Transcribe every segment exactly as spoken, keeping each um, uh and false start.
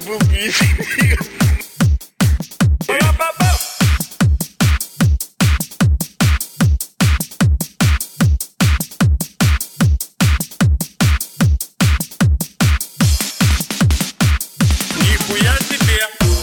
был песенник. Нихуя себе!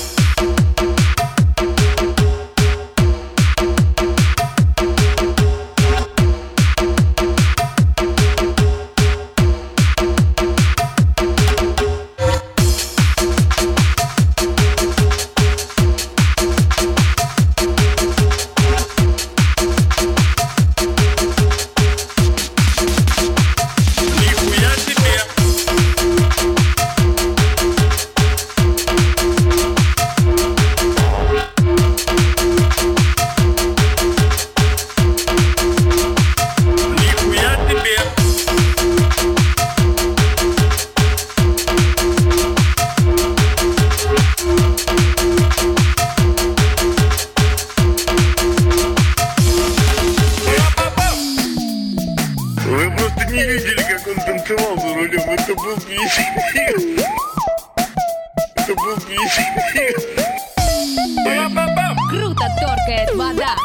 Вы просто не видели, как он танцевал за рулем. Это был песенник. Это был песенник. Круто торкает вода.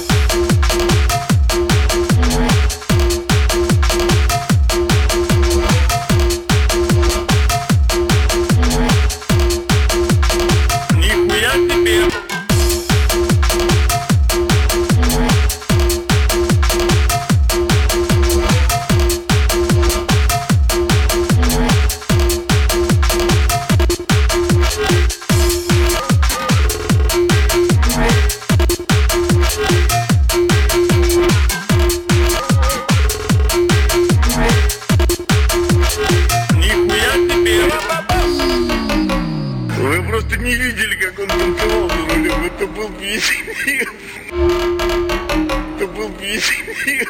Нихуя себе! Вы просто не видели, как он танцевал за рулем. Это был песенник. Это был песенник.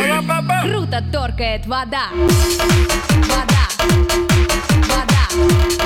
Круто торкает вода. Вода. Вода.